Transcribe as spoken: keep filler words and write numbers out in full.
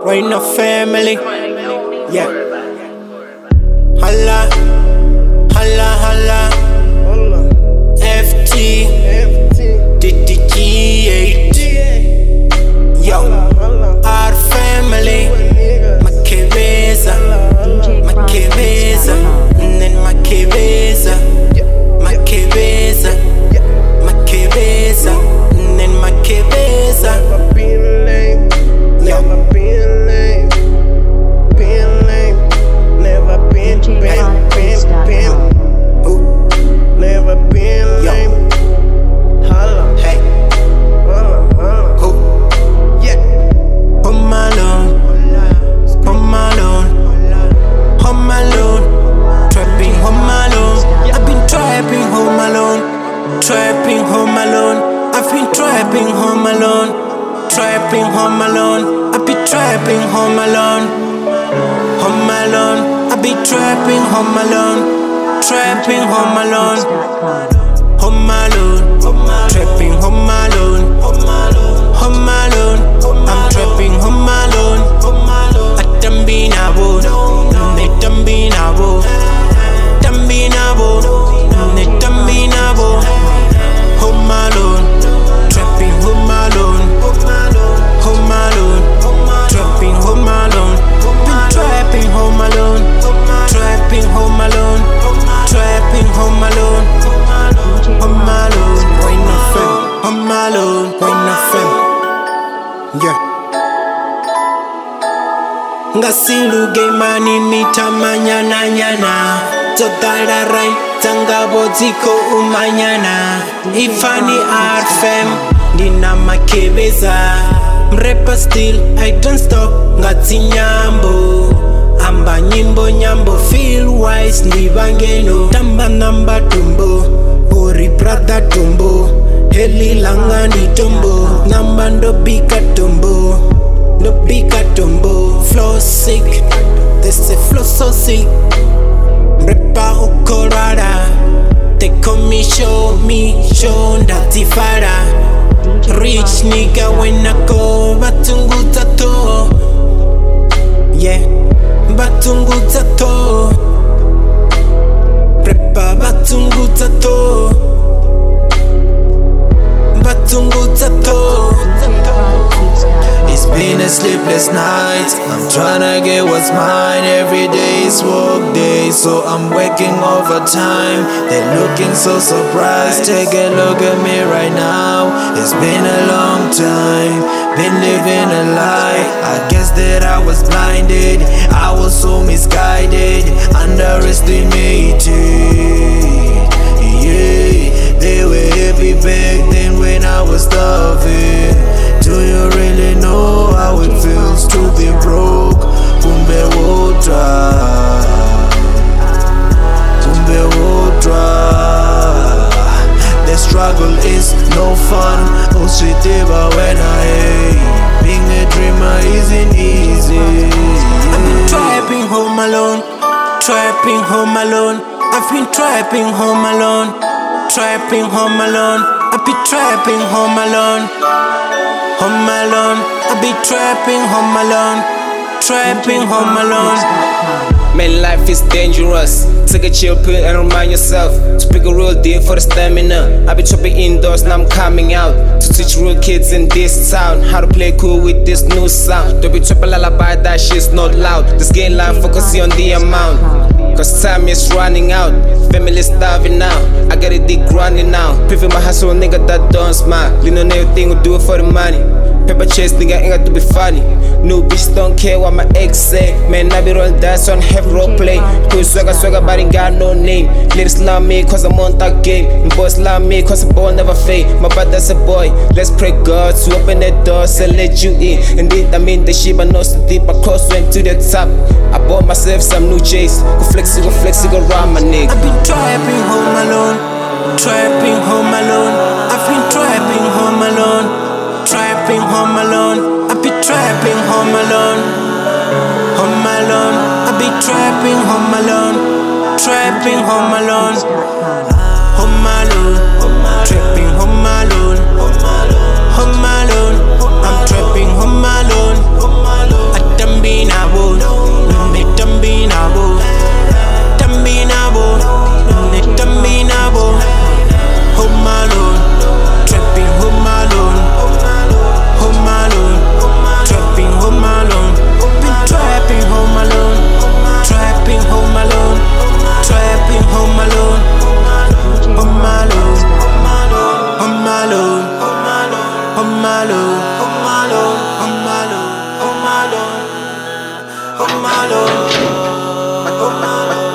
we no family. Yeah. Holla, holla, holla. F T, D D G eight. Yo, our family. Makebeza, Makebeza, and then Makebeza, Makebeza, Makebeza, and then Makebeza. Never been lame, never been lame, been lame, never been, been, been, been, never been lame. Holla, Hey, holla, holla, who? yeah. Home Alone, Home Alone, Home Alone, trapping Home Alone. I've been trapping Home Alone, trapping Home Alone. I've been trapping Home Alone, trapping Home Alone. I be trapping Home Alone, Home Alone. I be trapping Home Alone, trapping Home Alone, Home Alone, trapping Home Alone, Home Alone. I'm trapping Home Alone. I done been a boat, they done been a boat, done been a boat, they done been a boat. Home Alone, trapping Home Alone, Home Alone, trapping Home Alone. Been trapping Home Alone, trapping Home Alone, trapping Home Alone, Home Alone. Why no fam? Home Alone, why no fam? Yeah. Ngasiluge mani nitamanyana nyana Zotara rai tangabo ziko umanyana Ifani art fam Dina Makebeza Mrepa still I don't stop Ngati nyambo Amba nyimbo nyambo feel wise Nibangeno Tamba namba tumbo Ori brother tumbo Heli langa ni tumbo Namba ndo bika tumbo No bika tumbo Flow sick They say flow so sick Mrepa ukorara They call me show me show ndatifara Rich nigga when I go Batunguza to Yeah Batunguza to Mrepa batunguza to Batunguza to It's been a sleepless night. I'm tryna get what's mine. Every day is work day, so I'm working overtime. They're looking so surprised. Take a look at me right now. It's been a long time. Been living a lie. I guess that I was blinded. I was so misguided, underestimated. Yeah, they were happy back then when I was starving. Do you really know how it feels to be broke? Kumbe wotra, kumbe wotra. The struggle is no fun. Oh shit, when I being a dreamer isn't easy. I've been trapping Home Alone, trapping Home Alone. I've been trapping Home Alone, trapping Home Alone. I be trapping Home Alone, Home Alone. I be trapping Home Alone, trapping Home Alone. Man, life is dangerous. Take a chill pill and remind yourself to pick a real deal for the stamina. I be trapping indoors, now I'm coming out to teach real kids in this town how to play cool with this new sound. Don't be trapping lullaby, that shit's not loud. This game line, focusing on the amount. Cause time is running out, family starving now. I got it deep grinding now. Prefer my hustle, nigga that don't smile. Lean on everything, we do it for the money. Paper chase, nigga ain't got to be funny. New bitch don't care what my ex say. Man, I be rolling dice on heavy role play. Cause swagger, swagger, but ain't got no name. Ladies love me cause I'm on that game. And boys love me cause a boy never fade. My brother's a boy, let's pray God to open the doors and let you in. Indeed, I mean the shit, but not so deep. I cross went to the top. I bought myself some new J's. Go flexi, go flexi, go round my nigga. I've been trapping Home Alone, trapping Home Alone. I've been trapping Home Alone. Trapping Home Alone, I be trapping Home Alone, Home Alone, I be trapping Home Alone, trapping Home Alone, Home Alone, trapping Home Alone, Home Alone, I'm trapping Home Alone, I alone, home alone, home alone, home alone, home alone, home alone.